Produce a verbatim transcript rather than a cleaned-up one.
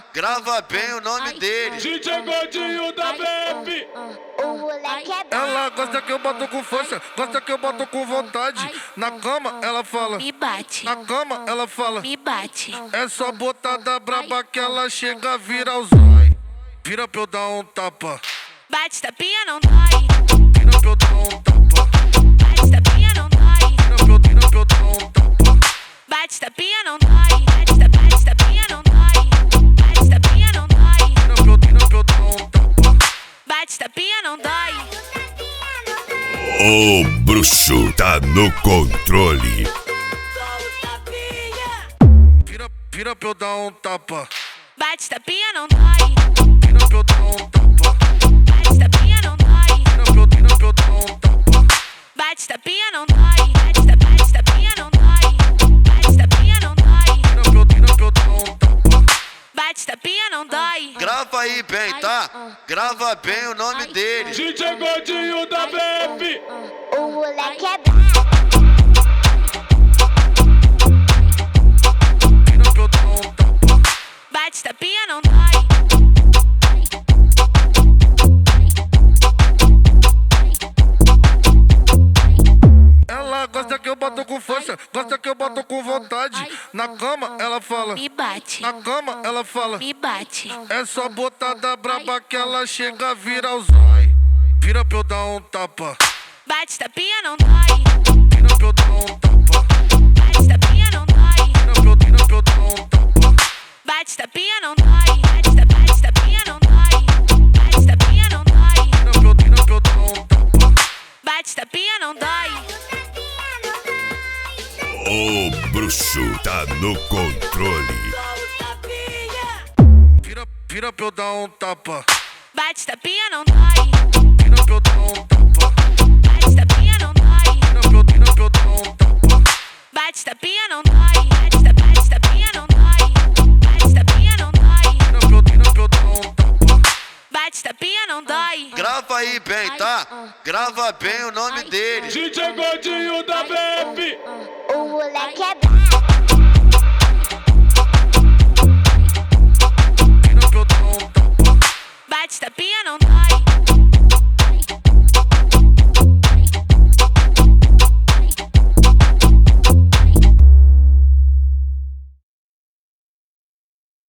grava bem o nome dele. D J Gordinho da Bebe. O moleque é Ela gosta que eu boto com força, gosta que eu boto com vontade. Na cama ela fala, Me bate, na cama ela fala. me bate. É só botada braba que ela chega, vira o zói. Vira pra eu dar um tapa, Bate, tapinha, não dói. vira pra eu dar um tapa, Bate, tapinha, não dói. vira pra eu, vira pra eu dar um tapa. Bate, tapinha, não dói. Bate, ta- bate, tapinha, não dói. Bate, tapinha, não dói. Vira pra eu, vira pra eu dar um tapa. Bate, tapinha, não dói. O bruxo tá no controle. Vira, vira pra eu dar um tapa, Bate, tapinha, não dói. vira pra eu dar um tapa, Bate, tapinha, não dói. vira pra eu, vira pra eu dar um tapa. Bate, tapinha, não dói. Bate, ta- bate, tapinha, não dói. Bate, tapinha, não dói. Vira pra eu, vira pra eu dar um tapa. Bate, tapinha, não dói. Grava aí bem, tá? Grava bem o nome dele. D J Gordinho da Bebe. o moleque é Vira pra eu dar um tapa, Bate, tapinha, não dói. ela gosta que eu boto com força, gosta que eu boto com vontade. Na cama ela fala, Me bate, na cama ela fala. me bate. É só botada braba que ela chega, vira o zói. Vira pra eu dar um tapa, Bate, tapinha, não dói. vira pra eu dar um tapa, Bate, tapinha, não dói. vira pra eu, vira pra eu dar um tapa. Bate, tapinha, não dói. Bate, ta- bate, tapinha, não dói. Bate, tapinha, não dói. Vira pra eu, vira pra eu dar um tapa. Bate, tapinha, não dói. O bruxo tá no controle. Vira, vira pra eu dar um tapa, Bate, tapinha, não dói. vira pra eu dar um tapa, Bate, tapinha, não dói. vira pra eu, vira pra eu dar um tapa. Bate, tapinha, não dói. Bate, ta- bate, tapinha, não dói. Bate, tapinha, não dói. Vira pra eu, vira pra eu dar um tapa. Bate, tapinha, não dói. Grava aí bem, tá? Grava bem o nome dele. D J Gordinho da Bebe. o moleque é Vira pra eu dar um tapa, Bate, tapinha, não dói.